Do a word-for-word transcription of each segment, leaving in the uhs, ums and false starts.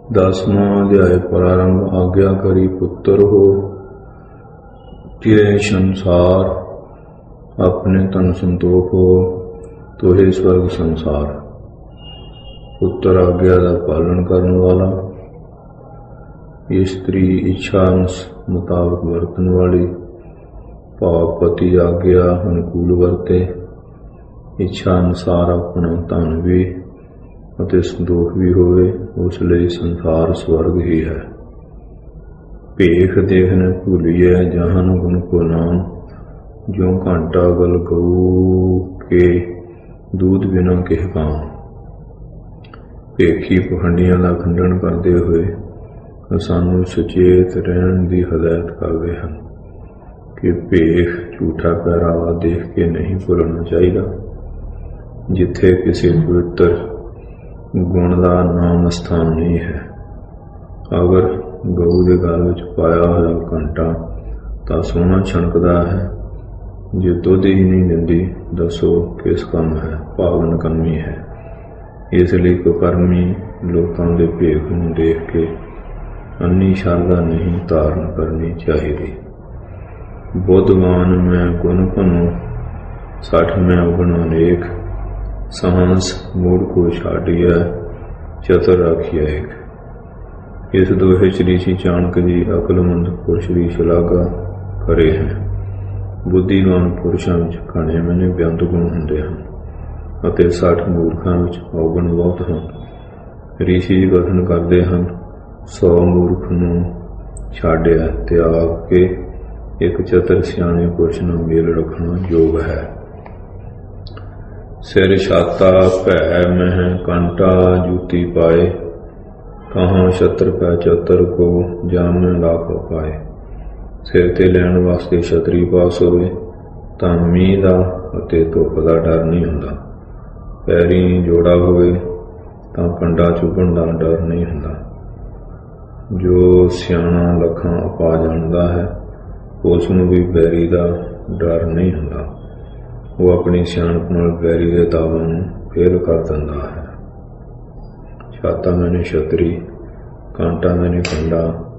दसवां अध्याय प्रारंभ। आज्ञा करी पुत्र हो तिरे संसार, अपने तन संतोख हो तोहे स्वर्ग संसार। पुत्र आज्ञा का पालन करने वाला, स्त्री इच्छा मुताबिक वर्तन वाली, भाव पति आज्ञा अनुकूल वरते, इच्छा अनुसार अपना धन भी ਅਤੇ संतोख भी होवे, उस लिए संसार स्वर्ग ही है। भेख देखने भूलिए जहान गुण को नाम, जो घंटा गल गऊ के दूध बिना किह काम। भेखी पखंडियां का खंडन करते हुए सानू सुचेत रहने की हदायत करते हैं कि भेख झूठा पहरावा देख के नहीं भुलना चाहिए। जिथे किसी पवित्र गुण का नाम स्थान नहीं है। अगर गऊ के गल में पाया हुआ घंटा तो सोना छणकता है, जो दुध ही नहीं दिंदी दसो किस काम है, भावन कर्मी है। इसलिए कुकर्मी लोगों के भेख नूं देख के अन्नी शरदा नहीं धारण करनी चाहिए। बुद्धवान में गुण भनो, सठ में अवगुण अनेक, सहंस मूड को छाड़िया चतुर रखिया एक। इस दोहे च ऋषि चाणक जी अकलमंद पुरुष की शलाघा करे हैं। बुद्धिमान पुरुषों में घने मने बेअंत गुण होंदे हैं अते सठ मूर्खों में अवगुण बहुत हैं। ऋषि जी कथन करते हैं, सौ मूर्ख नूं छाड़िया त्याग के एक चतुर सियाणे पुरुष नाल मेल रखना योग है। सिर छाता भै मह कंटा जूती पाए, कहाँ छत्र पै चतर को जाम लाख पाए। सिर ते लैण वास्ते छतरी पास होवे तां मींह दा अते धुप दा डर नहीं हुंदा। पैरी जोड़ा होवे तां कंडा चुभण दा डर नहीं हुंदा। जो सियाणा लखां पा जाणदा है, उस नूं भी बैरी दा डर नहीं हुंदा। वो अपनी सियाणप नाल बैरी के दावां नूं फेल कर दिंदा है। छाता मैंने छतरी, कांटा मैंने कंडा।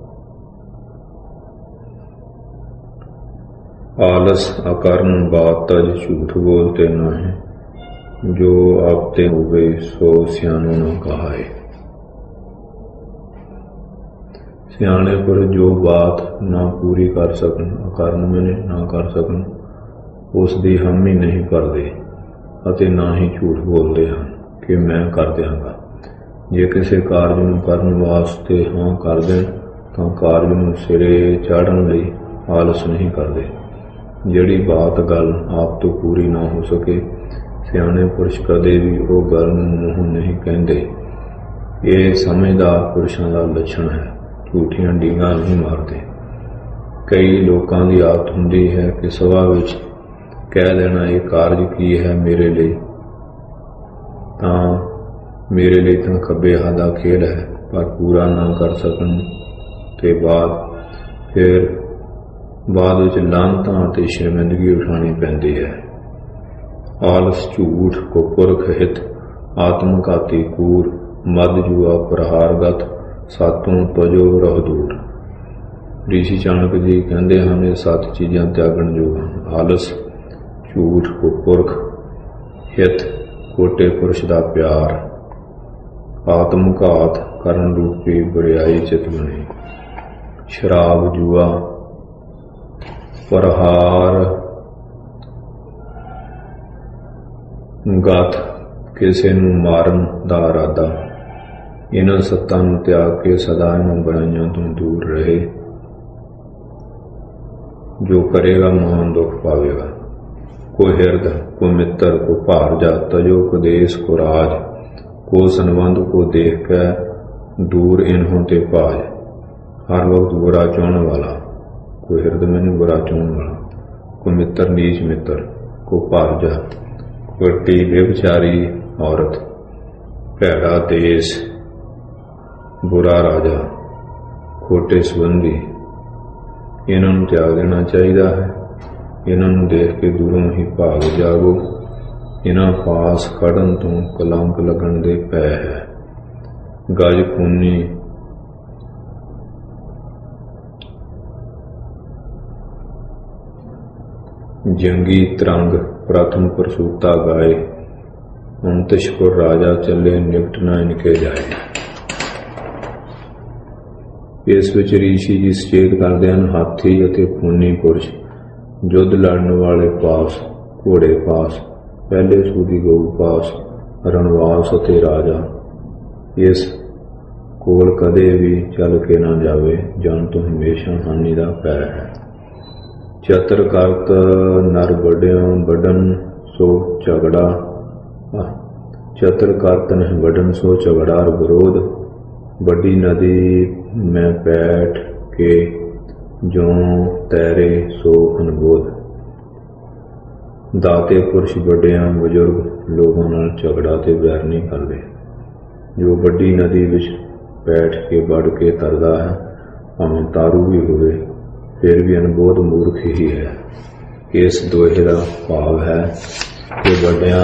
आलस अकर्म बात तज झूठ बोलते नाहे, जो आपते होवे सो सियाणो न कहाए। सियाणे पर जो बात ना पूरी कर सकन, अकर्म मैंने ना कर सकन, उसकी हम ही नहीं करते अते ना ही झूठ बोलते हैं कि मैं कर देंगा। जे किसी कार्य नूं करन वास्ते हाँ कर दें तो कार्य नूं सिरे चाढ़न लई आलस नहीं करते। जिहड़ी बात गल आप तो पूरी ना हो सके, सियाणे पुरुष कदे भी वो गल नूं मूंहों नहीं कहते। ये समझदार पुरुषों का लक्षण है, झूठियां डींगां नहीं मारते। कई लोगों की आदत हुंदी है कि सभा विच कह देना ये कार्य की है मेरे लिए, तां मेरे लिए तो खब्बे हाथ का खेल है, पर पूरा ना कर सकन ते बाद फिर बाद विच लानतां ते शर्मिंदगी उठानी पैंदी है। आलस झूठ को पुरख हित, आत्मघाती कूर, मद जुआ प्रहारगत, सातों तजो रह दूर। ऋषि चाणक जी कहते हैं ये सत्त चीज़ां त्यागण योग हैं। आलस, झूठ को पुरख, हित कोटे पुरुष का प्यार, आत्मघात करन रूपी बुराई चित बने, शराब जुआ, प्रहार गत किसी नूं मारन दा इरादा। इन्हां सत्तां नूं त्याग के सदा इन्हां बुराइयां तो दूर रहे। जो करेगा महान दुख पावेगा। को हिरद, को मित्र, को भारजा, तजो को देश, को राज, को संबंध को देख के दूर इन्हों ते भाज। हर वक्त बुरा चाहने वाला, को हिरद मैंने बुरा चाहने वाला, को मित्र नीच मित्र, को भारजा कोटी व्यभिचारी औरत, भैड़ा देश, बुरा राजा, खोटे संबंधी, इन्हों त्याग देना चाहिए है। इन्हों देख के दूरों ही भाग जागो। इन्हां पास खड़न तो कलंक लगन दे पै है। गज खूनी जंगी तरंग प्रथम प्रसूता गाए, उनतिशपुर राजा चले निकट न इनके जाए। इस विच ऋषि जी सचेत करते हैं हाथी अते खूनी पुरुष, युद्ध लड़न वाले पास, घोड़े पास, पहले सूदी गऊ पास, रणवास अते राजा इस कोल कदे भी चल के ना जावे, जान तो हमेशा हानि दा पै है। चतर करत नर बड़ियों बढ़न सो झगड़ा, चतर करत न बढ़न सो झगड़ा विरोध, बड़ी नदी में बैठ के जो तैरे सो अनबोध। दाते पुरुष बड़ियां बजुर्ग लोगों नाल झगड़ा ते बैर नहीं करते। जो बड़ी नदी विच बैठ के बढ़ के तरदा है, भावें तारू भी होवे फिर भी अनबोध मूर्ख ही है। इस दोहे का भाव है कि बड़ियां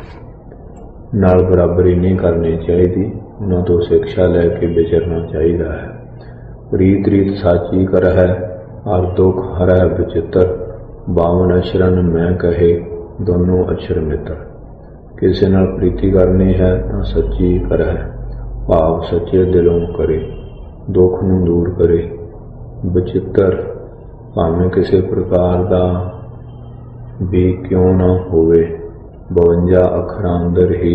नाल बराबरी नहीं करनी चाहिए, उन्हां तो शिक्षा लैके विचरना चाहिए है। रीत रीत साची कर है और दुख हर है विचित्र, बावन अक्षरन मैं कहे दोनों अक्षर मित्र। किसी नाल प्रीति करनी है तो सच्ची कर है, भाव सच्चे दिलों करे, दुख नूं दूर करे। विचित्र भावें किसी प्रकार का भी क्यों ना होवे, बवंजा अखरां अंदर ही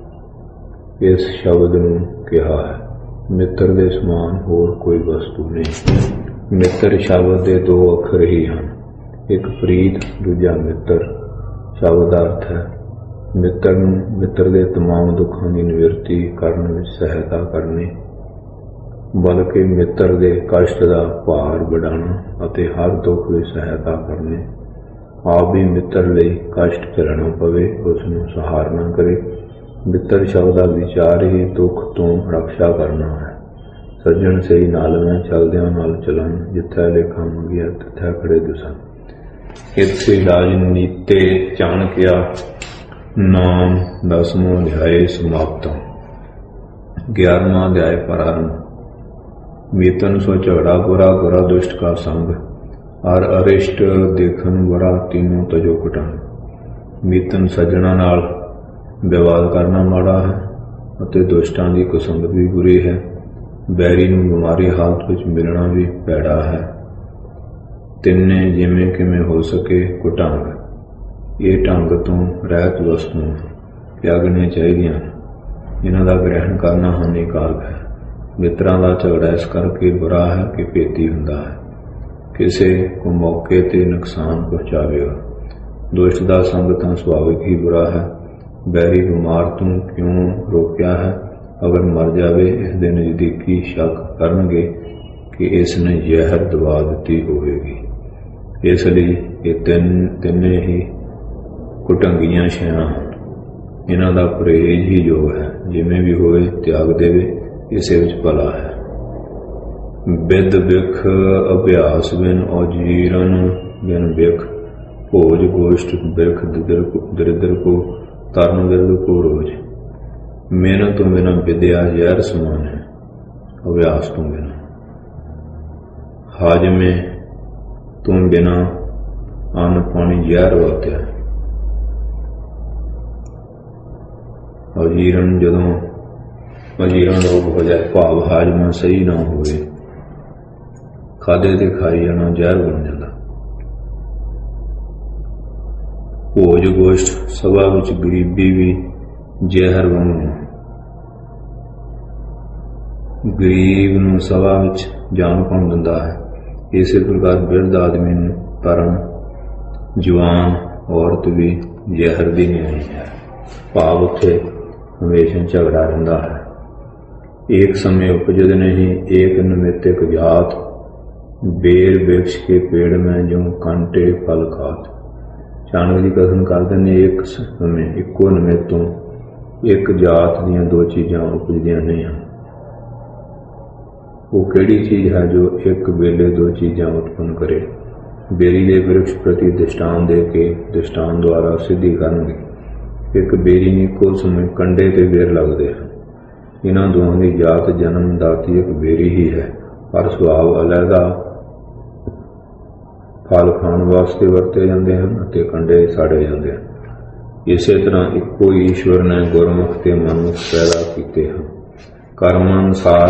इस शब्द नूं कहा है। मित्र दे समान होर कोई वस्तु नहीं। मित्र शब्द दे दो अखर ही हैं, एक प्रीत दूजा मित्र। शब्द का अर्थ है मित्र नूं मित्र दे तमाम दुखों की निवृत्ति करने में सहायता करनी, बल्कि मित्र दे कष्ट का भार बढ़ाना अते हर दुख की सहायता करनी। आप भी मित्र लई कष्ट झेलना पवे, उसनूं सहारना करे। मित्र शब्द का विचार ही दुख तो रक्षा करना है। सज्जन सही नाल में चलदियां नाल चलन, जिथे लेखा मंगिया तिथे खड़े दुसन। इत्थे राजनीते चाणक्या नाम दसवां अध्याय समाप्त। ग्यारहवां अध्याय प्रारंभ। वेतन सो झगड़ा बुरा, बुरा दुष्ट का संग, और अरिष्ट देखन बुरा, तीनों तजो कटन। वेतन सज्जना नाल विवाद करना माड़ा है, अते दुष्टां दी कुसंगत भी बुरी है। बैरी नूं बीमारी हालत विच मिलना भी पैड़ा है। तिन्ने जिवें किवें हो सके कुटंग, ये ढंग तो रहत वस्तुआं त्यागणियां चाहीदियां, इन्हां दा ग्रहण करना हानिकारक है। मित्रां दा झगड़ा इस करके बुरा है कि भेती हुंदा है, किसी को मौके ते नुकसान पहुंचावेगा। दुष्ट दा संग तां सुभाविक ही बुरा है। बैरी बीमार तू क्यों रोकिया है, अगर मर जावे इस दे नजदीकी शक करनगे कि इसने जहर दवा दी होगी। इसलिए ये तीन तिन्ने ही कुटंगियां शैआं हन, इन्हां दा परहेज ही जो है। जिवें भी होवे त्याग देवे, इसे विच भला है। विद बिख अभ्यास बिन औजीरन बिन बिख, भोज गोष्ठ बिख दरिद्र को तरन विरद को रोज। मेहनत तो बिना विद्या जहर समान है, अभ्यास तो बिना। हाजमे तो बिना अन्न पानी जहर वात्या। अजीरन जदों अजीरन रोग हो जाए, भाव हाजमा सही ना होवे, खादे ते खाई जाना जहर बन जाता। भोज गोष्ठ सभा विच गरीबी भी जहर वांगू। गरीब नूं सभा विच जान कौन दिंदा है। इसी प्रकार बिरध आदमी नूं तरन, जवान औरत भी जहर दी न्याई है। भाव उत्थे हमेशा झगड़ा रहिंदा है। एक समय उपजद नहीं एक निमित्त जात, बेर वृक्ष के पेड़ में जो कांटे फल खात। चाणक्य जी कथन करते हैं एक समय इको निमित्तों एक जात दियां दो चीज़ां उपजदियां नहीं हैं। वो केड़ी चीज़ है जो एक वेले दो चीज़ां उत्पन्न करे। बेरी के वृक्ष प्रति दृष्टांत दे के दृष्टांत द्वारा सिद्धि करनगे। एक बेरी ने इको समय कंडे ते बेर लगते हैं। इन्हां दोवां दी जात जन्मदाती एक बेरी ही है, पर सुभाव अलहदा ਫਲ ਖਾਣ ਵਾਸਤੇ ਵਰਤੇ ਜਾਂਦੇ ਹਨ ਅਤੇ ਕੰਡੇ ਸਾੜੇ ਜਾਂਦੇ ਹਨ। ਇਸੇ ਤਰ੍ਹਾਂ ਇੱਕੋ ਈਸ਼ਵਰ ਨੇ ਗੁਰਮੁਖ ਤੇ ਮਨੁੱਖ ਪੈਦਾ ਕੀਤੇ ਹਨ। ਕਰਮ ਅਨੁਸਾਰ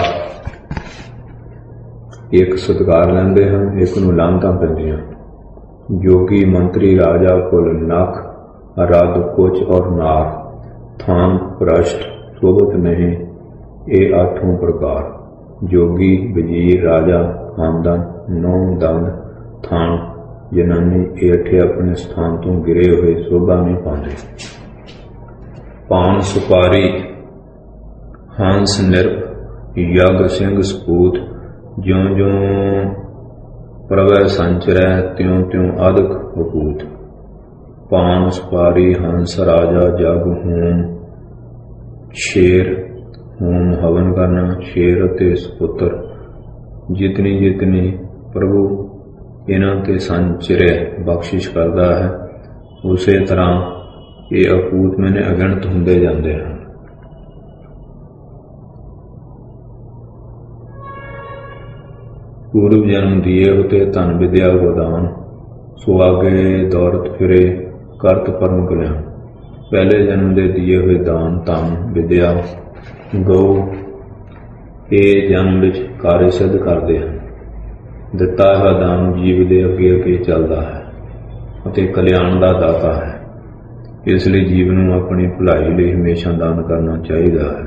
ਇੱਕ ਸਤਿਕਾਰ ਲੈਂਦੇ ਹਨ, ਇੱਕ ਨੂੰ ਲਾਂਘਤਾਂ ਪੈਂਦੀਆਂ। ਜੋਗੀ ਮੰਤਰੀ ਰਾਜਾ ਕੁਲ ਨਖ ਰੱਦ ਕੁਚ ਔਰ ਨਾਰ ਥਾਨ ਭ੍ਰਸ਼ਟ ਸ਼ੋਭਤ ਨਹੀਂ, ਇਹ ਆਠੋਂ ਪ੍ਰਕਾਰ। ਜੋਗੀ ਵਜ਼ੀਰ ਰਾਜਾ ਖਾਨਦਾਨ ਨੌ ਦੰਦ ਥਾਨ ਜਨਾਨੀ, ਇਹ ਅਠੇ ਆਪਣੇ ਸਥਾਨ ਤੋਂ ਗਿਰੇ ਹੋਏ ਸ਼ੋਭਾ ਨਹੀਂ ਪਾਉਂਦੇ। ਪਾਨ ਸੁਪਾਰੀ ਹੰਸ ਨਿਰਪ ਯਗ ਸਿੰਘ ਸਪੂਤ, ਜਿਉਂ ਜਿਉਂ ਪ੍ਰਵੈ ਸੰਚਰੈ ਤਿਉਂ ਤਿਉਂ ਅਦਕ ਵਪੂਤ। ਪਾਨ ਸੁਪਾਰੀ ਹੰਸ ਰਾਜਾ ਜਗ ਹੋਮ ਸ਼ੇਰ, ਹੋਮ ਹਵਨ ਕਰਨਾ ਸ਼ੇਰ ਅਤੇ ਸਪੁੱਤਰ। ਜਿਤਨੀ ਜਿਤਨੀ ਪ੍ਰਭੂ ਇਹਨਾਂ ਤੇ ਸੰਚਰੈ ਬਖਸ਼ਿਸ਼ ਕਰਦਾ ਹੈ, ਉਸੇ ਤਰ੍ਹਾਂ ਇਹ ਅਪੂਤ ਮੈਨੇ ਅਗਣਤ ਹੁੰਦੇ ਜਾਂਦੇ ਹਨ। ਪੂਰਵ ਜਨਮ ਦੀਏ ਉਤੇ ਧਨ ਵਿਦਿਆ ਗੋਦਾਨ, ਸੋ ਆਗੇ ਦੌਲਤ ਫਿਰੇ ਕਰਤ ਪਰਮ ਕਲਿਆਣ। ਪਹਿਲੇ ਜਨਮ ਦੇ ਦੀਏ ਹੋਏ ਦਾਨ ਧਨ ਵਿਦਿਆ ਗਊ ਇਹ ਜਨਮ ਵਿੱਚ ਕਾਰਜ ਸਿੱਧ ਕਰਦੇ ਹਨ। ਦਿੱਤਾ ਹੋਇਆ ਦਾਨ ਜੀਵ ਦੇ ਅੱਗੇ ਅੱਗੇ ਚੱਲਦਾ ਹੈ ਅਤੇ ਕਲਿਆਣ ਦਾ ਦਾਤਾ ਹੈ। ਇਸ ਲਈ ਜੀਵ ਨੂੰ ਆਪਣੀ ਭਲਾਈ ਲਈ ਹਮੇਸ਼ਾ ਦਾਨ ਕਰਨਾ ਚਾਹੀਦਾ ਹੈ।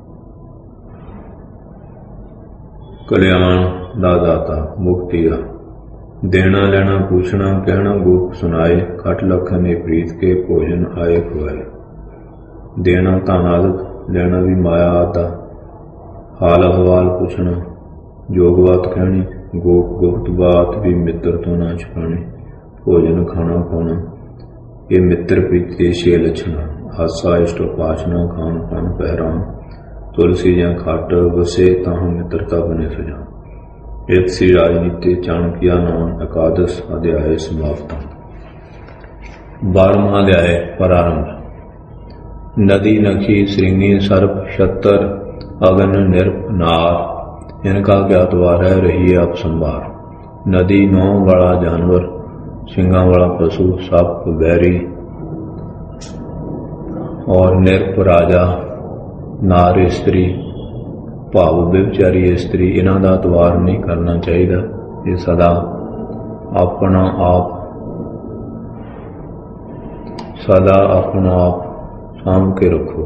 ਕਲਿਆਣ ਦਾ ਦਾਤਾ ਮੁਕਤੀ ਦਾ ਦੇਣਾ ਲੈਣਾ ਪੁੱਛਣਾ ਕਹਿਣਾ ਗੋਪ ਸੁਣਾਏ, ਖਟ ਲਖਨ ਇਹ ਪ੍ਰੀਤ ਕੇ ਭੋਜਨ ਆਏ ਖੁਆਏ। ਦੇਣਾ ਧਨ ਆਦਿਕ, ਲੈਣਾ ਵੀ ਮਾਇਆ ਆਦਿ, ਹਾਲ ਅਹਵਾਲ ਪੁੱਛਣਾ, ਜੋਗ ਬਾਤ ਕਹਿਣੀ, ਗੋਪ ਗੁਪਤ ਬਾਤ ਵੀ ਮਿੱਤਰ ਤੋਂ ਨਾ ਛੁਪਾਣੀ। ਭੋਜਨ ਖਾਣਾ ਪਾਉਣਾ ਇਹ ਮਿੱਤਰ ਪ੍ਰੀਤ ਦੇ ਛੇ ਲੱਛਣ। ਹਾਸਾ ਇਸ਼ਟ ਉਪਾਸਨਾ ਖਾਣ ਪਾਨ ਪਹਿਰਾਨ, ਤੁਲਸੀ ਜਾਂ ਖੱਟ ਵਸੇ ਤਾਂ ਮਿੱਤਰਤਾ ਬਣੇ ਸਜਾ। ਇੱਕ ਸੀ ਰਾਜਨੀਤੀ ਚਾਣਕਿਆ ਨਾਮ ਇਕਾਦਸ਼ ਅਧਿਆਇ ਸਮਾਪਤ। ਬਾਰਵਾਂ ਅਧਿਆਇ ਪ੍ਰਾਰੰਭ। नदी नखी श्रृंगी सर्प छतर अगन निरप नार, इनका ज्ञात वार है रही आप संभार। नदी नौ वाला जानवर, सिंगा वाला पशु, सप बैरी और निरप राजा, नार स्त्री भाव व्यभिचारी स्त्री, इन्हां दा द्वार नहीं करना चाहिए। ये सदा अपना आप सदा अपना आप साम के रखो।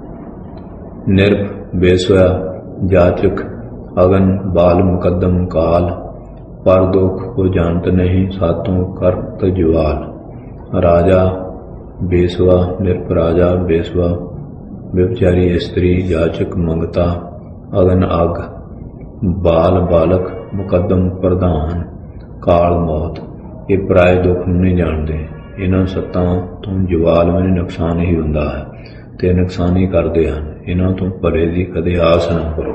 निरप बेसवा जाचक अगन बाल मुकदम काल, पर दुख को जानत नहीं सातों करत ज्वाल। राजा बेसवा निरप राजा बेसवा व्यभिचारी स्त्री जाचक मंगता अगन अग, बाल बालक मुकदम प्रधान काल मौत। ये पराए दुख नहीं जानते। इन्हां सत्तां तो जवाल में नुकसान ही हुंदा है ते नुकसान ही करते हैं। इन्हां तो भले दी कदे आस ना करो।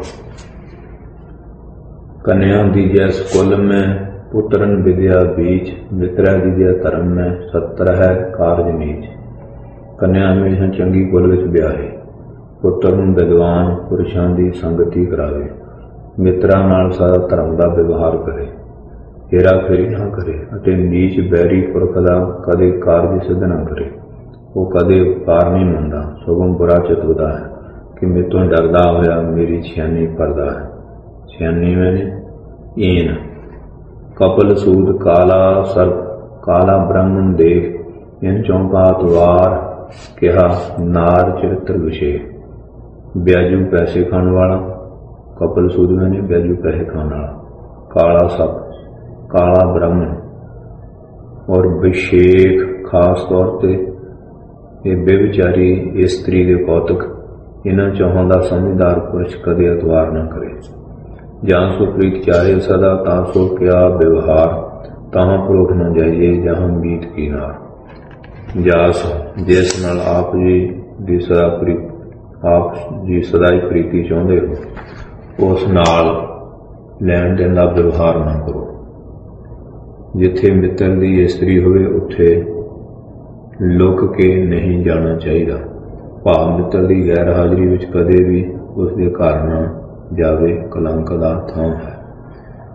कन्या दीजिया कुल में पुत्रन विद्या बीज, मित्रा दीजिया धर्म में सत्र है कारज नीच। कन्या हमेशा चंगी कुल विच ब्याहे, पुत्र नूं विद्वान पुरुषां दी संगति करावे, मित्रा नाल सदा धर्म दा व्यवहार करे, हेरा फेरी ना करे अते नीच बैरी पुरख दा कदे कारज सिद्ध ना करे। वो कदे उपकार नहीं मंगदा, सगों बुरा चितवदा है कि मेरे तो डरदा होया मेरी छियानी करदा है। छियानी मैंने ईन कपल सूद काला सर्प काला ब्राह्मण देख, इन चौंका द्वार कहा नार चरित्र विशेष। ब्याजू पैसे खाने वाला, कपल सूद मैंने ब्याजू पैसे खाने वाला, काला सप काला ब्राह्मण और विशेख खास तौर पर ये बेविचारी स्त्री के कौतक। इन्हां चौहां दा समझदार पुरुष कदे अतवार न करे। जहाँ सो प्रीत चाहे सदा ता सो क्या व्यवहार, तहां पुरुख न जाइए जहाँ मीत की नार। जास जिस नाल आप जी दी सदा प्रीत आप जी सदा ही प्रीति चाहते हो, उस नाल लैन देन दा व्यवहार ना करो। जिथे मित्र दी स्त्री होवे उत्थे लुक के नहीं जाना चाहिए। भाव मित्र की गैर हाजिरी विच कदे भी उसके घर ना जावे, कलंक दा थां है।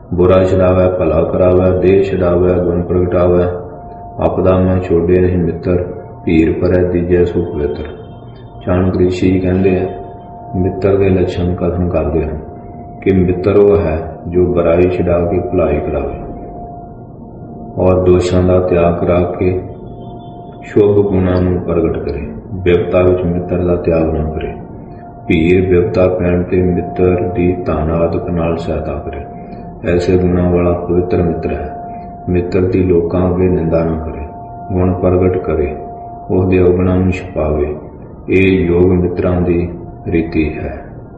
बुरा छुड़ावै भला करावै, देह छुड़ावै गुण प्रगटावै। आपदा मैं छोड़े नहीं मित्र, भीर भरै दीजै सो पवित्र। चाणक ऋषि कहते हैं मित्र के लक्षण कथन करते हैं कि मित्र वो है जो बुराई छुड़ा के भलाई करावे और दोषां का त्याग करा के शुभ गुणां नूं प्रगट करे। विपता विच मित्र का त्याग ना करे। भीर विपता पैण ते मित्र की धन आदि नाल सहायता करे। ऐसे गुणां वाला पवित्र मित्र है। मित्र की लोकां अगे निंदा ना करे, गुण प्रगट करे, उसदे अवगुणां नूं छुपावे। ये योग मित्रां दी रीति है।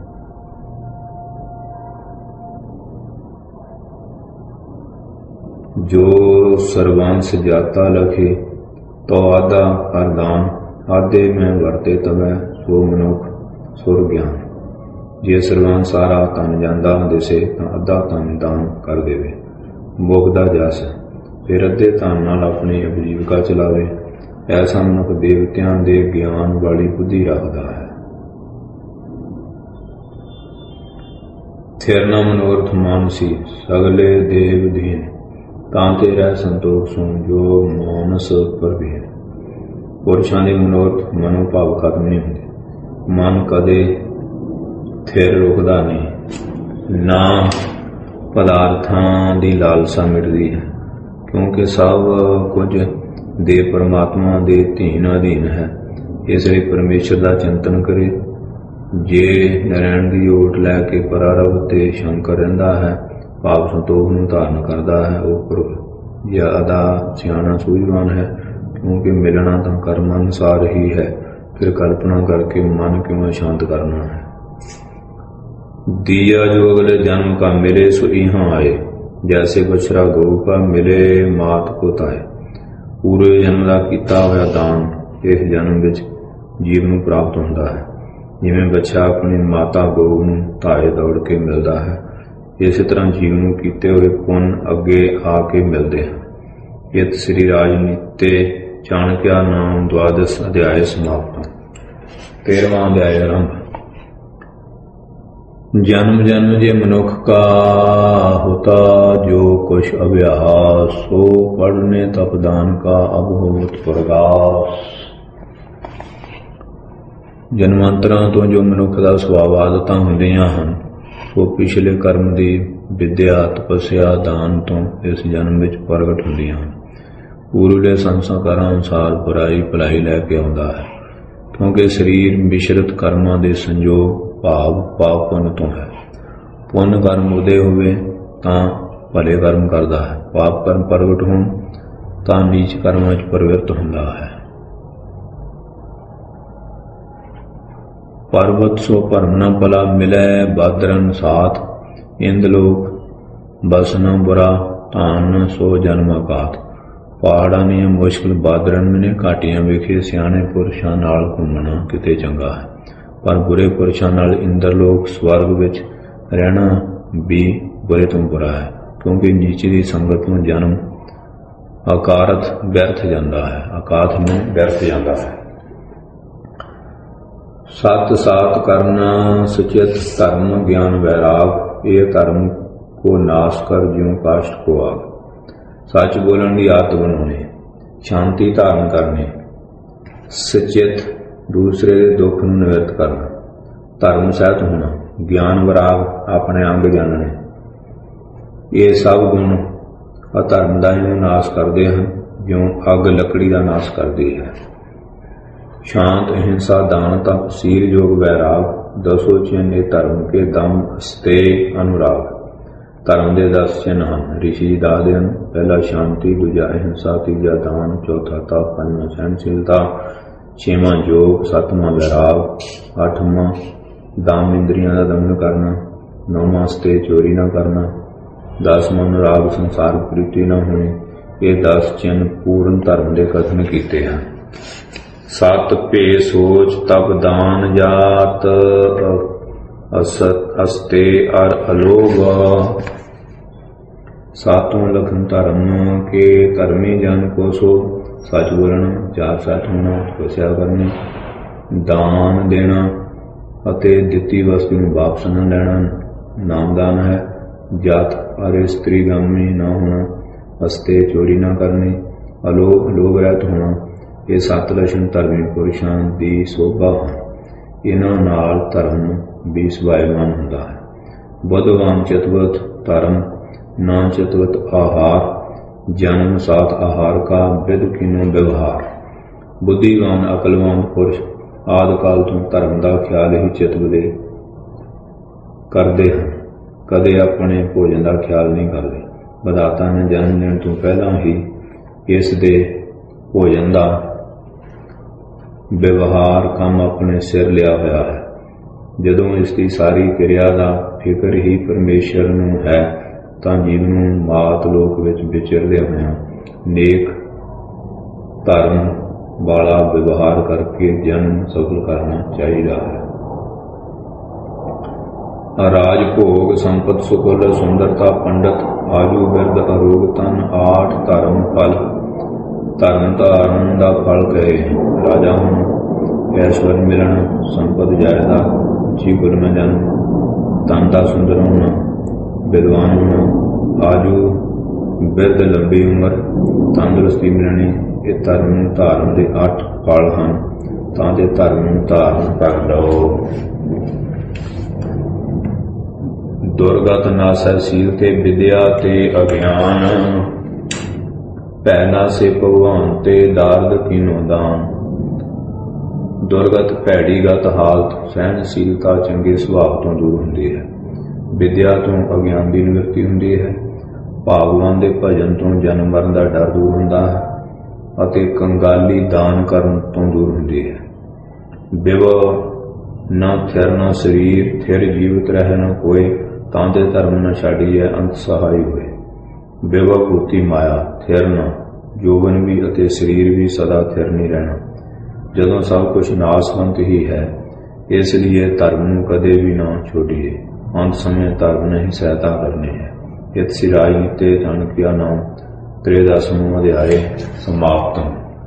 जो सर्वांश जाता लखे तो आधा कर दान, आधे में वरते तवै सो मनुख सुर ज्ञान। जे सर्वांश सारा तन जांदा दिसे तां अद्धा तन दान कर देवे, मुकदा जस, फिर अद्धे धन नाल अपनी उपजीविका चलावे। ऐसा मनुख देवतियां दे ज्ञान वाली बुद्धि रखदा है। थिर न मनोरथ मानसी सगले देव दीन, तां ते रह संतोख सुन जो मानस परवीन। पुरुषां दे मनोरथ मनोभाव खत्म नहीं हुंदे। मन कदे थिर रुकदा नहीं, ना पदार्थां दी लालसा मिटदी है, क्योंकि सब कुछ दे परमात्मा दे धीन अधीन है। इसलिए परमेश्वर का चिंतन करे। जे नारायण की ओट लैके परारव ते शंकर रहिंदा है, भाव संतोख नूं धारण करदा है, वह ज्यादा सियाणा सूझवान है, क्योंकि मिलना तो कर्म अनुसार ही है। फिर कल्पना करके मन क्यों अशांत करना है। दिया जो अगले जन्म का मिले सो यहाँ आए, जैसे बछड़ा गऊ का मिले मात को ताए। पूरे जन्म का किया होया दान इस जन्म विच जीव नूं प्राप्त होंदा है। जिवें बच्चा अपनी माता गऊ नूं धाए दौड़ के मिलता है, इस तरह जीव नूं कीते हुए पुण्य अगे आके मिलते हैं। इत श्री राजनीति चाणक्य नाम द्वादश अध्याय समाप्त। तेरहवां अध्याय आरंभ। जन्म जन्म जे मनुख का होता जो कुछ अभ्यास, सो पढ़ने तपदान का अब होत प्रगास। जन्मांतरां तो जो मनुख का सुभाव आदतां हुंदियां हन, वो पिछले कर्म की विद्या तपस्या दान तो इस जन्म विच प्रगट हुंदियां हन। पूर्वले संस्कारां अनुसार बुराई भलाई लैके आउंदा है, क्योंकि शरीर मिश्रित कर्मां दे संयोग भाव पाप पुण्य तो है। पुण्य कर्म उदय होवे तां भले कर्म करदा है, पाप कर्म प्रगट होण तां नीच कर्मां च प्रवृत्त हुंदा है। पर्वत सो भरम न भला मिलै बादरन साथ, इंद्रलोक बस न बुरा धान सो जन्म अकात। पहाड़ां ਦੀਆਂ मुश्किल बादरन ने घाटियां विखे सियाणे पुरुषां नाल घूमना किते चंगा है, पर बुरे पुरुषां नाल इंद्रलोक स्वर्ग विच रहना भी बुरे तो बुरा है, क्योंकि नीचे की संगत में जन्म अकारथ व्यर्थ जाता है, अकाथ में व्यर्थ जाता है। सत सात करना सुचित धर्म ज्ञान वैराग, ये धर्म को नाश कर ज्यों काष्ठ को आग। सच बोलने की आदत बनाने, शांति धारण करने, सचित दूसरे के दुख नूं निवृत्त करना, धर्म सहित होना, ज्ञान वैराग अपने अंग जानने, ये सब गुण अधर्म का ही नाश करते हैं, ज्यों अग लकड़ी का नाश करती है। शांत अहिंसा दान तप सील योग वैराग, दसो चिन्ह धर्म के दम अस्ते अनुराग। धर्म के दस चिन्ह हैं, ऋषि दसदे हैं, पहला शांति, दूजा अहिंसा, तीजा दान, चौथा तप, पंजवां सहनशीलता, छेवां योग, सतवां वैराग, अठवां दाम इंद्रियां का दमन करना, नौवां स्ते चोरी न करना, दसवां अनुराग संसार प्रीति न होनी। ये दस चिन्ह पूर्ण धर्म के कथन किए हैं। सत भे सोच तप दान जात, असत अस्ते अर अलोभ। सातों लखन धर्म के धर्मी जन को सो, सच बोलना, चार सच होना, तपस्या करनी, दान देना अते दिती वस्तु नूं वापस न लेना नामदान है। जात अरे स्त्रीगामी न होना, हस्ते चोरी न करनी, अलोभ लोभ रहित होना, ये सत्त लक्षण धर्मी पुरुषां दी शोभा ਹਨ। इन्हां नाल धर्म भी सवायमान हुंदा है। बुद्धवान चितवत धर्म ना चितवत आहार, जन्म सात आहार का विद किनो व्यवहार। बुद्धिवान अकलवान पुरुष आदि काल तो धर्म का ख्याल ही चितवदे करते हैं, कदे अपने भोजन का ख्याल नहीं करते। विधाता ने जन्म देने तो पहला ही इस दे भोजन का व्यवहार काम अपने सिर लिया हुआ है। जदों इसकी सारी क्रिया का फिक्र ही परमेश्वर नूं है, तां जीव नूं मात लोक विच विचरदे होया नेक धर्म वाला व्यवहार करके जन्म सफल करना चाहिए है। राज भोग संपत सुकुल सुंदरता पंडित आयु बिरद अरोग तन आठ धर्म फल। धर्म धारण का फल कहे राजा होना, ऐश्वर्य मिलना, संपत जायदा, उच्ची कुल में जन्म, धन का सुंदर होना, विद्वान होना, आयु बिरद लंबी उम्र, तंदुरुस्ती मिलनी, ये धर्म धारण के अठ फल हैं। तां जे धर्म धारण कर लो। दुर्गत नासै सील ते विद्या ते अज्ञान, पैना से भगवान ते दारद कीनो दान। दुर्गत भैड़ी गत हालत सहनशीलता चंगे सुभाव तो दूर हुंदी है। विद्या तो अज्ञान की निवृत्ति हुंदी है। भागवान दे भजन तो जन्म मरण का डर दूर हुंदा है अते कंगाली दान करन तो दूर हुंदी है। बिव न थिर न शरीर, थिर जीवित रह न कोई, तां दे धर्म न छाड़िए अंत सहाय होए। बिव भूति माया, थिर न जोबन भी अते शरीर भी सदा थिर नहीं रहना। जदों सब कुछ नासवंत ही है, इसलिए धर्म नूं कदे भी ना छोड़िए। अंत समय धर्म ने ही सहायता करनी है। इत सिराई ते चाणक्य नाम त्रेदसवां अध्याय समाप्त।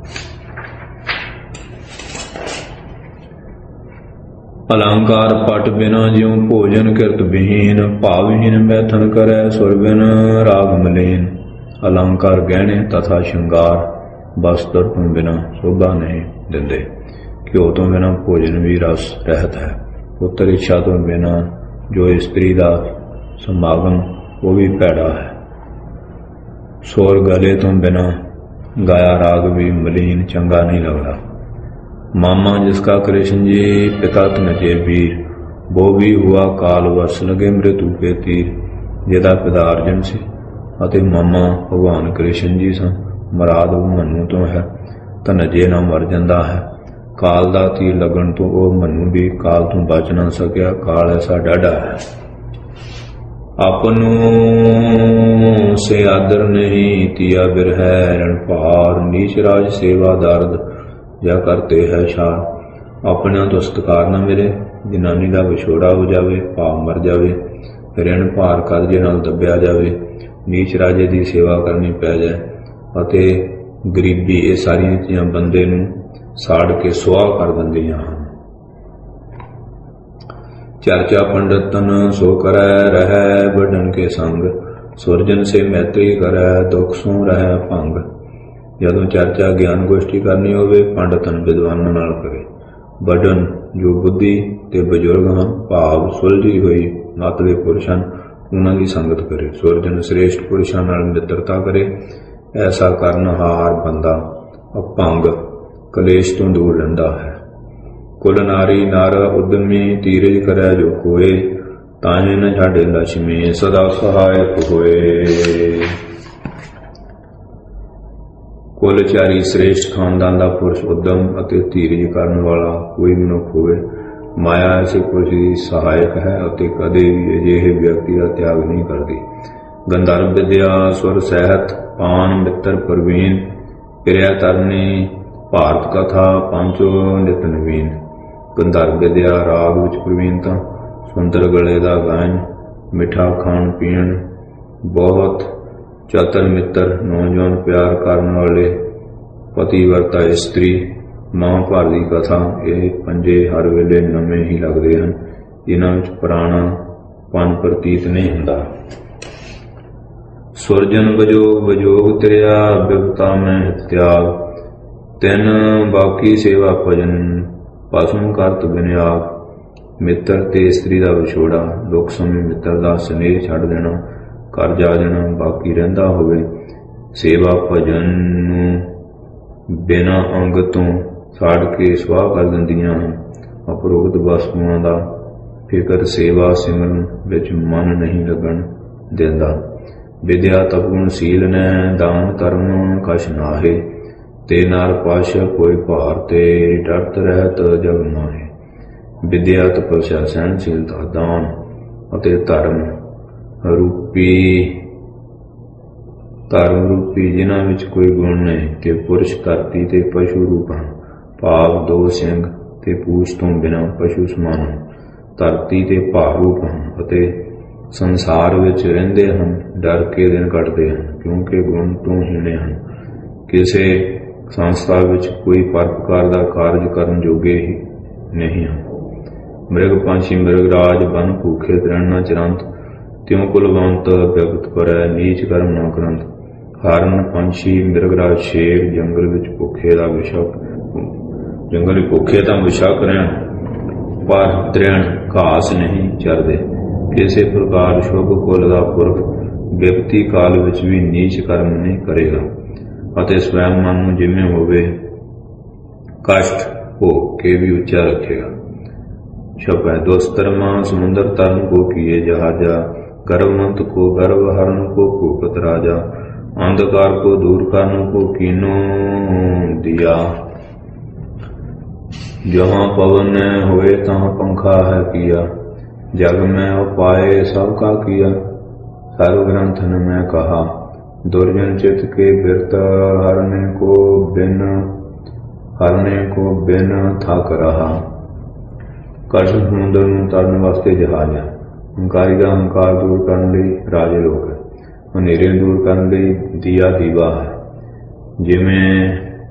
अलंकार पट बिना ज्यों भोजन किरत विहीन, भावहीन मैथन करे सुर बिन राग मलीन। अलंकार गहने तथा श्रृंगार वस्त्र तो बिना शोभा नहीं देंदे। घ्यो तो बिना भोजन भी रस रहत है। पुत्र इच्छा तो बिना जो स्त्री का समागम वो भी पैड़ा है। सुर गले तो बिना गाया राग भी मलीन चंगा नहीं लगता। मामा जिसका कृष्ण जी पिता तनजे वीर, वो भी हुआ काल वर्ष लगे मृत्यु के तीर। जिदा पिता अर्जन से अते मामा भगवान कृष्ण जी सन, मराद मनु तो है, तनजे ना मर जाता है। काल दा तीर लगन तो वह मनु भी काल तो बच ना सकिया। काल ऐसा डाढ़ा है। अपनों से आदर नहीं तिया बिरह रण पार, नीच राज सेवा दर्द या करते है शार। अपने तो सत्कार न मिले, जनानी का विछोड़ा हो जाए, भाव मर जाए, ऋण भार कर्जे नाल दबिया जाए, नीच राजे की सेवा करनी पै जाए अते गरीबी, ये सारिया चीज़ां बंदे नूं साड़ के सुआह कर दिंदियां हन। चर्चा पंडितन सो करै रहै वडन के संग, सुरजन से मैत्री करै दुख सो रहै भंग। जदों चर्चा ज्ञान गोष्ठी करनी होवे, पंडितन विद्वानां नाल करे। वडन जो बुद्धि ते बजुर्ग हैं, भाव सुलझी हुई मत दे पुरुष हैं, उन्हां दी संगत करे। सुरजन श्रेष्ठ पुरुषां नाल मित्रता करे। ऐसा करनहार बंदा अभंग कलेश तो दूर रहिंदा है। कुल नारी नर उद्यमी धीरज करे जो कोय, ताहे न छाड़े लक्ष्मी सदा सहायक होए। कुलचारी श्रेष्ठ खानदान का पुरुष उद्यम अते धीरज करने वाला कोई मनुख होवे। माया ऐसे पुरुष की सहायक है अते कदे भी अजिहे व्यक्ति का त्याग नहीं करती। गंधर्व विद्या स्वर सहित पान मित्र प्रवीण, क्रिया तरनी भारत कथा पांचो नित नवीन। गंधर्व विद्या राग विच प्रवीणता, सुंदर गले का गायन, मिठा खाण पीण, बहुत चतुर मित्र, नौजवान प्यार करने वाले, पतिव्रता स्त्री, महाभारत की कथा। ये पंजे हर वेले नवे ही लगते हैं, इन्हां विच पुराना पन प्रतीत नहीं हुंदा। ਸੁਰਜਨ ਵਜੋਗ ਵਜੋਗ ਤ੍ਰਿਆ ਬਿਪਤਾ ਮੈਂ ਤਿਆਗ ਤਿੰਨ ਬਾਕੀ ਸੇਵਾ ਭਜਨ ਪਸਮ ਕਰਤ ਬਿਨਿਆਗ ਮਿੱਤਰ ਤੇ ਇਸਤਰੀ ਦਾ ਵਿਛੋੜਾ ਦੁੱਖ ਸਮੇਂ ਮਿੱਤਰ ਦਾ ਸਨੇਹ ਛੱਡ ਦੇਣਾ ਘਰ ਜਾ ਜਾਣਾ ਬਾਕੀ ਰਹਿੰਦਾ ਹੋਵੇ ਸੇਵਾ ਭਜਨ ਨੂੰ ਬਿਨਾਂ ਅੰਗ ਤੋਂ ਸਾੜ ਕੇ ਸੁਆਹ ਕਰ ਦਿੰਦੀਆਂ ਹਨ ਅਪਰੋਕਤ ਵਸਤੂਆਂ ਦਾ ਫਿਕਰ ਸੇਵਾ ਸਿਮਰਨ ਵਿੱਚ ਮਨ ਨਹੀਂ ਲੱਗਣ ਦਿੰਦਾ ਵਿਦਿਆ ਤਪਗੁਣ ਸੀਲ ਨੈ ਦਾਨ ਧਰਮ ਕਛ ਨਾਹੇ ਤੇ ਨਰ ਪਾਸ਼ ਕੋਈ ਭਾਰ ਤੇ ਡਰਤ ਰਹਿਤ ਜਗ ਨਾਹੇ ਵਿਦਿਆ ਤਪੱਸਿਆ ਸਹਿਣਸ਼ੀਲਤਾ ਦਾਨ ਅਤੇ ਧਰਮ ਰੂਪੀ ਧਰਮ ਰੂਪੀ ਜਿਨ੍ਹਾਂ ਵਿੱਚ ਕੋਈ ਗੁਣ ਨਹੀਂ ਕਿ ਪੁਰਸ਼ ਧਰਤੀ ਤੇ ਪਸ਼ੂ ਰੂਪ ਹਨ ਭਾਵ ਦੋ ਸਿੰਘ ਤੇ ਪੂਛ ਤੋਂ ਬਿਨਾਂ ਪਸ਼ੂ ਸਮਾਨ ਹਨ ਧਰਤੀ ਤੇ ਭਾਰ ਰੂਪ ਹਨ ਅਤੇ ਸੰਸਾਰ ਵਿੱਚ ਰਹਿੰਦੇ ਹਨ ਡਰ ਕੇ ਦਿਨ ਕੱਟਦੇ ਹਨ ਕਿਉਂਕਿ ਗੁਣ ਤੋਂ ਹੀਣੇ ਹਨ ਕਿਸੇ ਸੰਸਥਾ ਵਿੱਚ ਕੋਈ ਪਰ ਪ੍ਰਕਾਰ ਦਾ ਕਾਰਜ ਕਰਨ ਜੋਗੇ ਹੀ ਨਹੀਂ ਹਨ ਮ੍ਰਿਗ ਪੰਛੀ ਮ੍ਰਿਗ ਰਾਜ ਬਨ ਭੂਖੇ ਤ੍ਰਿਣਾ ਚਰੰਤ ਤਿਉ ਕੁਲਵੰਤ ਬਿਗਤ ਕਰੈ ਨੀਚ ਕਰਮ ਨਾ ਕਰੰਤ ਹਰਨ ਪੰਛੀ ਮ੍ਰਿਗ ਰਾਜ ਸ਼ੇਰ ਜੰਗਲ ਵਿੱਚ ਭੁੱਖੇ ਦਾ ਵਿਸ਼ਕ ਜੰਗਲ ਵਿੱਚ ਭੁੱਖੇ ਤਾਂ ਵਿਸ਼ਕ ਰਹਿਣ ਪਰ ਤ੍ਰਿਣ ਘਾਸ ਨਹੀਂ ਚਰਦੇ ਕਿਸੇ ਪ੍ਰਕਾਰ ਸ਼ੁਭ ਕੁਲ ਦਾ ਪੁਰਖ ਵਿਅਕਤੀ ਕਾਲ ਵਿੱਚ ਵੀ ਨੀਚ ਕਰਮ ਨਹੀਂ ਕਰੇਗਾ ਅਤੇ ਸਵੈਮ ਮਨ ਨੂੰ ਜਿਵੇਂ ਹੋਵੇ ਕਸ਼ਟ ਹੋ ਕੇ ਵੀ ਉੱਚਾ ਰੱਖੇਗਾ ਛਪੈ ਦੋਸਤਰਮਾ ਸਮੁੰਦਰ ਤਰਨ ਕੋ ਕੀਏ ਜਹਾਜਾ ਗਰਵਮੰਤ ਕੋ ਗਰਵ ਹਰਨ ਕੋ ਭੂਪਤ ਰਾਜਾ ਅੰਧਕਾਰ को दूर करने को कीनो दिया जहाँ पवन हुए तहाँ पंखा है किया जग में उपाय सबका किया सर्व ग्रंथन में कहा दुर्जन चित के बिरत हरने को बिन हरने को बिन थक रहा कष्ट समुद्र में तरन वास्ते जहाज है हंकारी का हंकार दूर करने ਲਈ ਰਾਜੇ ਲੋਕ ਹੈ ਹਨੇਰੇ ਦੂਰ ਕਰਨ ਲਈ ਦੀਆ ਦੀਵਾ ਹੈ ਜਿਵੇਂ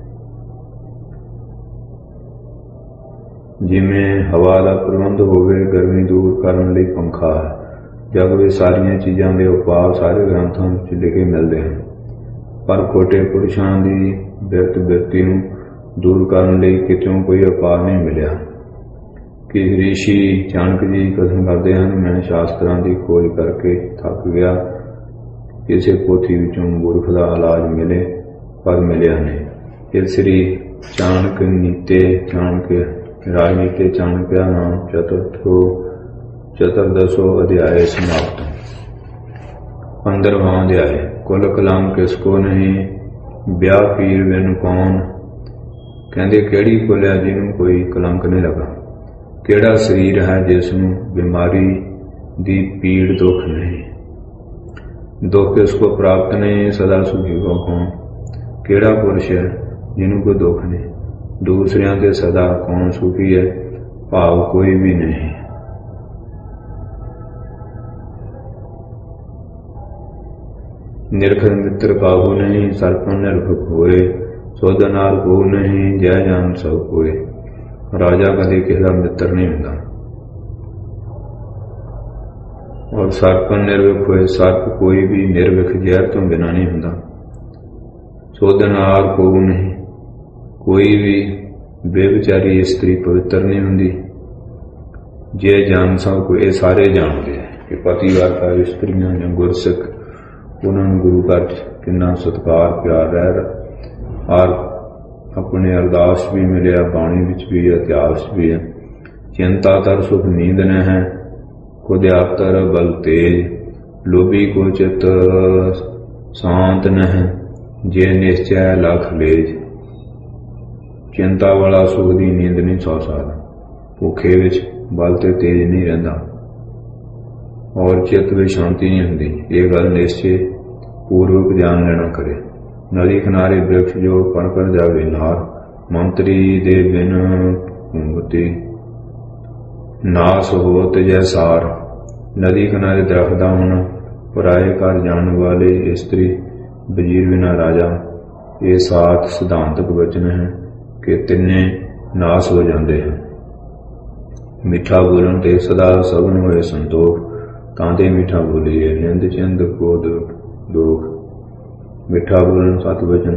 ਜਿਵੇਂ ਹਵਾ ਦਾ ਪ੍ਰਬੰਧ ਹੋਵੇ ਗਰਮੀ ਦੂਰ ਕਰਨ ਲਈ ਪੰਖਾ ਹੈ ਜਗ ਵਿੱਚ ਸਾਰੀਆਂ ਚੀਜ਼ਾਂ ਦੇ ਉਪਾਅ ਸਾਰੇ ਗ੍ਰੰਥਾਂ ਵਿੱਚ ਲਿਖੇ ਮਿਲਦੇ ਹਨ ਪਰ ਖੋਟੇ ਪੁਰਸ਼ਾਂ ਦੀ ਬਿਰਤ ਬਿਰਤੀ ਨੂੰ ਦੂਰ ਕਰਨ ਲਈ ਕਿਤੋਂ ਕੋਈ ਉਪਾਅ ਨਹੀਂ ਮਿਲਿਆ ਕਿ ਰਿਸ਼ੀ ਚਾਣਕ ਜੀ ਕਥਨ ਕਰਦੇ ਹਨ ਮੈਂ ਸ਼ਾਸਤਰਾਂ ਦੀ ਖੋਜ ਕਰਕੇ ਥੱਕ ਗਿਆ ਕਿਸੇ ਪੋਥੀ ਵਿੱਚੋਂ ਮੂਰਖ ਦਾ ਇਲਾਜ ਮਿਲੇ ਪਰ ਮਿਲਿਆ ਨਹੀਂ ਇਹ ਸ੍ਰੀ ਚਾਣਕ ਨੀਤੇ ਚਾਣਕ ਰਾਜਨੀਤੇ ਚਾਣਕਿਆ ਨਾਮ ਚਤੁਰਥੋ ਚਤੁਰਦਸੋ ਅਧਿਆਏ ਸਮਾਪਤ ਪੰਦਰਵਾਂ ਅਧਿਆਏ ਕੁਲ ਕਲਾਮ ਕਿਸ ਕੋ ਨਹੀਂ ਵਿਆਹ ਪੀਰ ਬਿਨ ਕੌਣ ਕਹਿੰਦੇ ਕਿਹੜੀ ਕੁਲ ਹੈ ਜਿਹਨੂੰ ਕੋਈ ਕਲੰਕ ਨਹੀਂ ਲੱਗਾ ਕਿਹੜਾ ਸਰੀਰ ਹੈ ਜਿਸ ਨੂੰ ਬਿਮਾਰੀ ਦੀ ਪੀੜ ਦੁੱਖ ਨਹੀਂ दुख किसको प्राप्त नहीं सदा सुखी को कौन केड़ा पुरुष है जिन्हों को दुख नहीं दूसरिया के सदा कौन सुखी है भाव कोई भी नहीं निरखर मित्र काहू नहीं सर्पन निर्भक होए सोधनार को नहीं जय जान सब कोए राजा कदे किसी का मित्र नहीं होता और सर्प निर्विख होए सर्प कोई भी निर्विख जहर तो बिना नहीं होता सोधनार को नहीं कोई भी बेविचारी स्त्री पवित्र नहीं होंगी जे जान सब को ये सारे जानते हैं कि पतिवार्ता स्त्रियां या गुरसिख उन्होंने गुरु घर किन्ना सत्कार प्यार रह और अपने अरदास भी मिले बाणी विच भी इतिहास भी है चिंता तर सुख नींद न है खुद्यातर बल तेज लोभी को चित शांत न है जे निश्चय लख लेज चिंता वाला सुख की नींद नहीं सौ सकता भूखे विच बल ते तेज नहीं रहिंदा और चित में शांति नहीं होंदी ये गल निश्चय पूर्वक जान लेना करे नदी किनारे वृक्ष जो पनकर जावे नार मंत्री दे बिन घूमती नास होत जैसार नदी किनारे दरख्त होना पराए घर जाने वाले स्त्री वजीर बिना राजा ये सात सिद्धांतक वचन है कि तिन्ने नाश हो जाते हैं मिठा बोलन ते सदा सगन होए संतोख तांते मीठा बोलीए निंद चिंद क्रोध दोख। मिठा बोलन सत वचन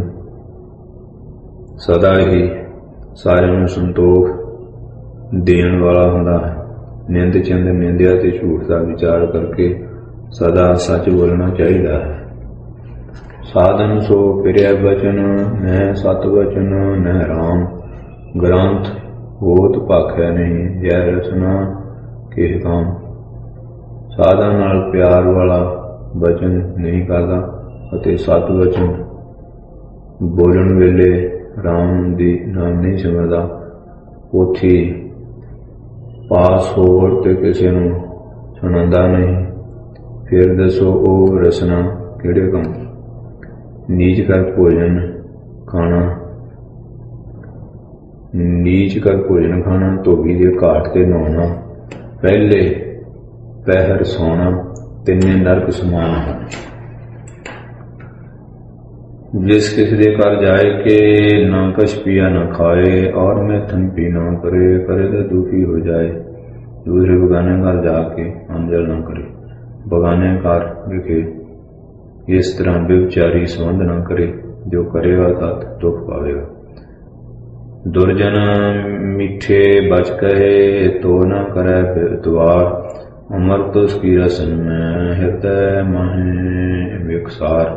सदा ही सारिਆਂ ਨੂੰ संतोख देण वाला हुंदा है। निंद चंद निंदिया ते झूठ का विचार करके सदा सच बोलना चाहिए है। साधन सो फिरया बचन न सत वचन न राम। ग्रंथ होत भाखै नहीं जै रसना के काम। साधन नाल प्यार वाला वचन नहीं करता ਅਤੇ सत वचन बोलन वेले राम दी नाम नहीं समझदा। पोथी पास होर ते किसी नूं सुणांदा नहीं। फिर दसो ओ रसना किहड़े काम। नीच कर भोजन खाना नीच कर भोजन खाना धोबी दे घाट ते नहाउणा पहले पहर सौना तिन्ने नरक समान है। जिस किसी दे घर जाए के ना कछ पिया ना खाए और मैं थम्पी ना करे करे तो दुखी हो जाए। दूसरे बगाने घर जाके अंजल ना करे। बगाने घर विखे इस तरह व्यभिचारी संबंध ना करे। जो करेगा तत् दुख पावेगा। दुर्जन मीठे बच कहे तो न करे द्वार। अमृत उसकी रसन में हृदय माहे विकसार।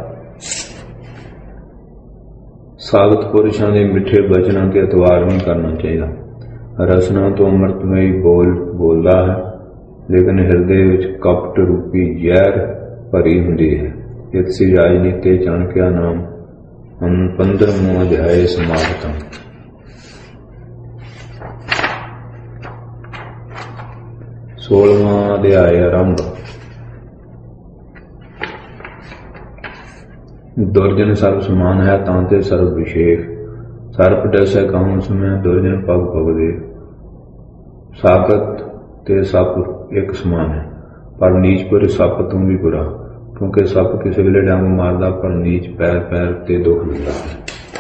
सागत पुरुषों के मिठे वचनों के अतवार नहीं करना चाहिए। रसना तो अमृतमय बोल बोलता है लेकिन हृदय विच कपट रूपी जहर भरी हुंदी है। इसी राजनीति चाणक्य नाम हम पंद्रहवां अध्याय समाप्त। सोलहवां अध्याय आरंभ। दुर्जन सर्व समान है तांते सर्व विशेष। सर्प डसै कहूं उसमें दुर्जन पग पग दे। सागत ते सप एक समान है पर नीच पर सप तुम भी बुरा। क्योंकि सप किसी वेले डंग मारदा पर नीच पैर पैर ते दुख दिंदा है।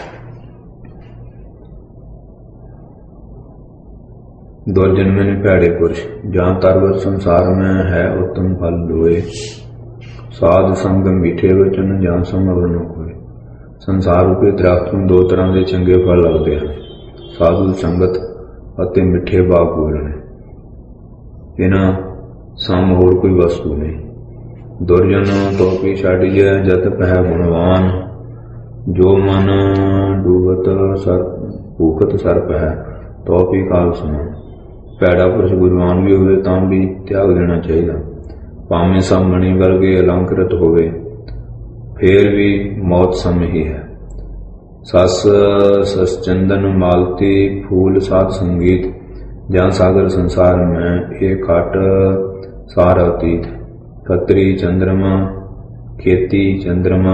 दुर्जन में भैड़े पुरुष जहाँ तरवर संसार में है उत्तम फल लोए। साध संग मीठे वचन जान समझ न कोई। संसार रूपी दरख्त में दो तरह के चंगे फल लगते हैं। साधु संगत ਅਤੇ मिठे बाग बोलने। इन्हां सम होर कोई वस्तु नहीं। दुर्जन तो भी छाड़िए जत पह गुणवान। जो मन डूबत सर भूखत सर्प है तो भी काल समान। पैड़ा पुरुष गुणवान भी होवे तां भी त्याग देना चाहिए। भावें सब मणि वर्गे अलंकृत होवे फिर भी मौत सम ही है। सस सस चंदन मालती फूल सात संगीत। जहाँ सागर संसार में एक घट सार अतीत। खत्री चंद्रमा खेती चंद्रमा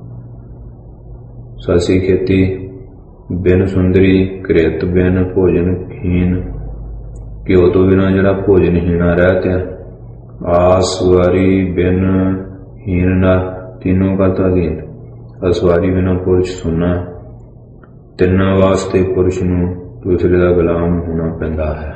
ससी खेती। बिन सुंदरी कृत बिन भोजन हीन। घ्यो तो बिना जरा भोजन हीना रहते आसवारी बिन हीन नर तीनों का अधीन। असवारी बिना पुरुष सुना। तिना वास्ते पुरुष नूं दूसरे का गुलाम होना पैंदा है।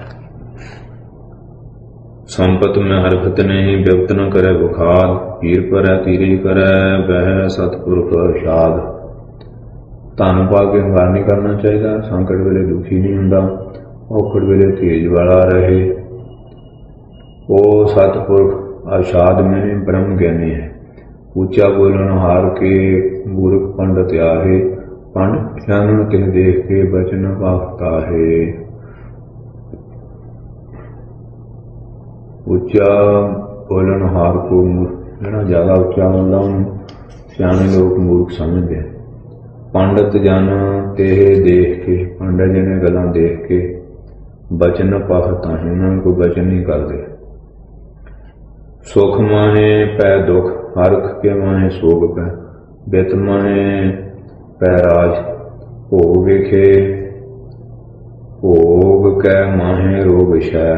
संपत में हरकत नहीं व्यक्त न करे बुखार। पीर पर तीरज करे वह सतपुरख शाद। धन पा के हंगार नहीं करना चाहिए। संकट वेले दुखी नहीं हुंदा। औखड़ वेले धीरज वाला रहे। ओ सतपुरख अशाद में ब्रह्म ज्ञानी है। ऊंचा बोलन हार के मूर्ख पंडित आहे। पंडित जानन ते देख के बचन वाखता है। ऊंचा बोलन हार को जिहड़ा ज्यादा ऊंचा बोलदा उहनूं सियाणे लोग मूर्ख समझदे। पंडित जन ते देख के पंडित जी ने गल्लां देख के बचन पाखता है। उन्होंने कोई बचन नहीं करते। सुख माहे पै दुख हरख के माहे सोग पै। बित माहे पै राज भोग विखे। भोग कै माहे रोग शै।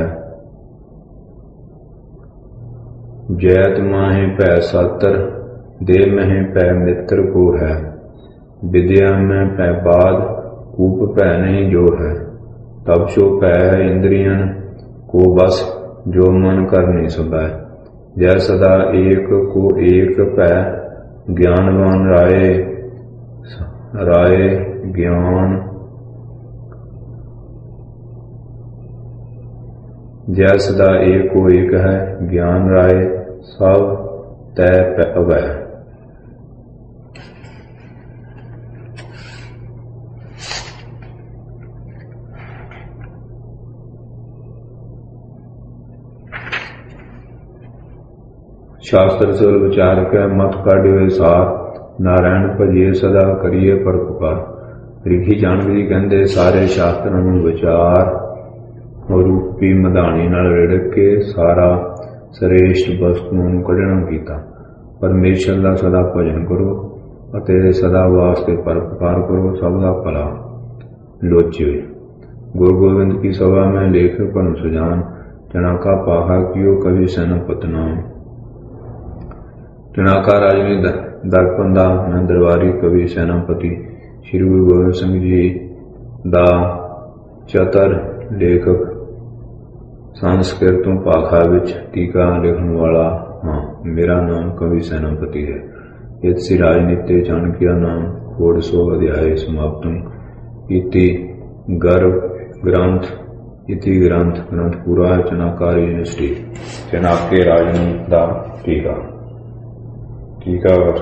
जैत माहे पै सातर दे महे पै मित्र को है। विद्या में पै बाद कूप पै नहीं जो है। तब सो पै इंद्रियन को बस जो मन कर नहीं सबै। जय सदा एक को एक पै ज्ञानवान राय राय ज्ञान जय सदा एक को एक है, ज्ञान राय सब तय अवै। शास्त्र सुर विचार के मत काढ़िए सार, नारायण भजिए सदा करिए परोपकार। रिखी जानवी कहते सारे शास्त्रों में विचार रूपी मधानी नाल रिड़क के सारा श्रेष्ठ वस्तुओं को कढ़ना कीता। परमेश्वर का सदा भजन करो अते सदा वास्ते परोपकार करो, सब का भला लोचिए। गुरु गोविंद की सभा में लेख पन सुजान, चनाका पाहा कियो कवि सेनापत नाम। चनाका राजनी दर्पण दा मैं दरबारी कवि सेनापति श्री गुरु गोबिंद सिंह जी दा चतर लेखक संस्कृतों भाखा विच टीका लिखण वाला हाँ। मेरा नाम कवि सेनापति है। इति राजनीति चाणक्य नाम खोड़ सौ अध्याय समाप्तम इति गर्भ ग्रंथ इति ग्रंथ ग्रंथ पूरा है। चनाका यूनिवर्सिटी चनाके राजनीति दा टीका टीकावर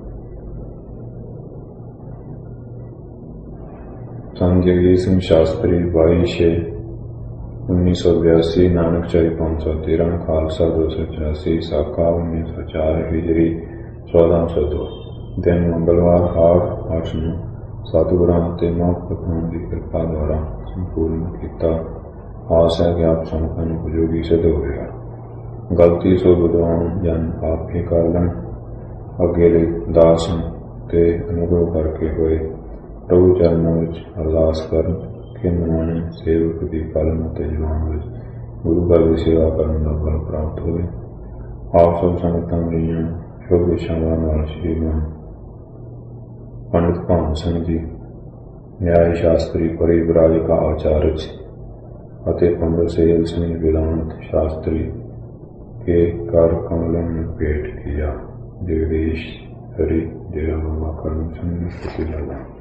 संत जगजीत सिंह शास्त्री बाईस छे उन्नीस सौ बयासी, नानक चाई पाँच सौ तेरह, खालसा दो सौ चौरासी, साका उन्नीस सौ चार, हिजरी चौदह सौ दो। दिन मंगलवार आठ आठ नौ सतगुरां ते महापुरखां की कृपा द्वारा संपूर्ण किया। आस है कि आप संतां नूं उपयोगी सिद्ध होगा। गलती सो विद्वान जन आप ही कर लैण, अगे दास ते अनुभव करके होए प्रभु चरणों में अरदास कर कि मनाने सेवक की पालन ते जवान में गुरु घर की सेवा करने का फल प्राप्त होए। आप सब संगतां दीआं शुभ इच्छावां नाल श्रीमान पंडित भान सिंह जी न्याय शास्त्री परि विराज का आचार्य अते पंडित सैयद सिंह वेदांत शास्त्री के कर कमलों में भेंट किया। जगदीश हरि जय बाबा करम सिंह।